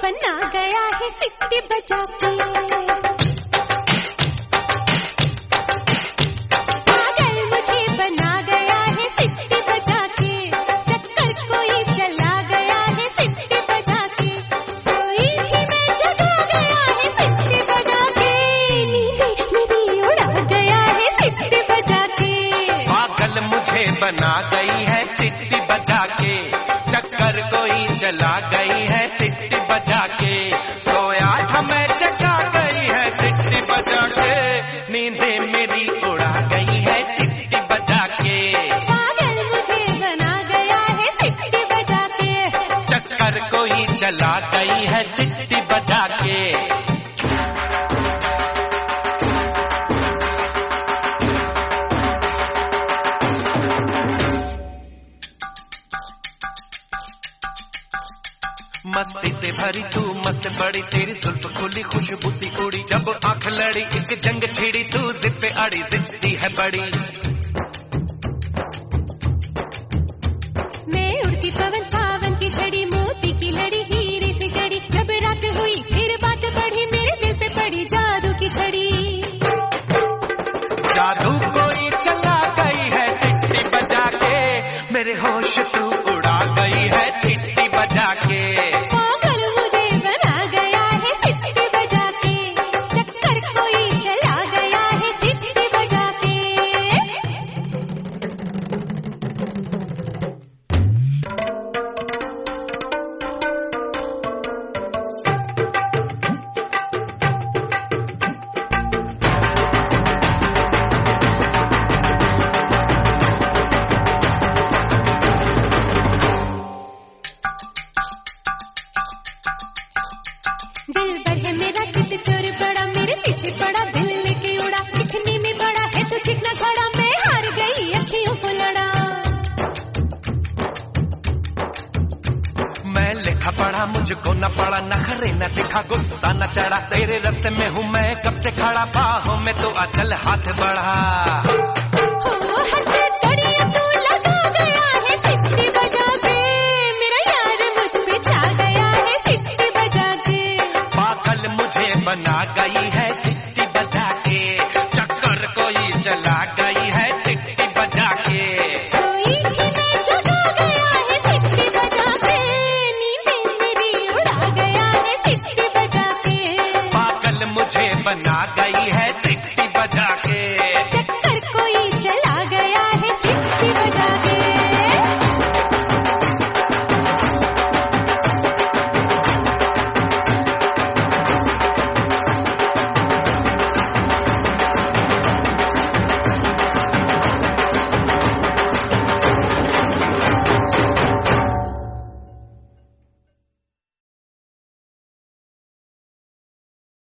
बना गया है सिटी बजा के। पागल मुझे बना गया है सिटी बजा के, चक्कर कोई चला गया है सिटी बजा के, सोई थी मैं जगा गया है सिटी बजा के, नींद मेरी उड़ा गया है सिटी बजा के। पागल मुझे बना गई है सिटी बजा के, चक्कर कोई चला गई है सिटी बजा के, सोया था मैं जगा गई है सिटी बजा के, नींदे मेरी उड़ा गई है सिटी बजा के। पागल मुझे बना गया है सिटी बजा के, चक्कर कोई चला गई है सिटी बजा के। मस्ती से भरी तू मस्त बड़ी, तेरी जुल्फ खुली खुशबू सी उड़ी, जब आंख लड़ी एक जंग छिड़ी, तू जिद पे अड़ी जिद्दी है बड़ी। मैं उड़ती पवन सावन की झड़ी, मोती की लड़ी हीरे से जड़ी, जब रात हुई फिर बात बढ़ी, मेरे दिल पे पड़ी जादू की छड़ी। जादू कोई चला गई है सिटी बजा के, मेरे होश तू उड़ा गई है सिटी बजा के। पागल मुझे बना गया है सिटी बजा के, चक्कर कोई चला गया है सिटी बजा के। दिल बढ़े मेरा किस चोर पड़ा, मेरे पीछे पड़ा दिल लेके उड़ा, दिखने में बड़ा है तो चिकना खड़ा, मैं हार गई अखियों को लड़ा। मैं लिखा पढ़ा मुझको न पड़ा, नखरे न दिखा गुस्सा न चढ़ा, तेरे रास्ते में हूँ मैं कब से खड़ा, बाहों में तो अचल हाथ बढ़ा। हो हट करिए तू लगा गया है सिटी बजा के, मेरा यार मुझ पे छा गया है सिटी बजा के। पागल मुझे बना गई है सिटी बजा के, चक्कर कोई चला गई है सिटी बजा के। सोई थी मैं जगा गया है सिटी बजा के, नींद मेरी उड़ा गया है सिटी बजा के। पागल मुझे बना गई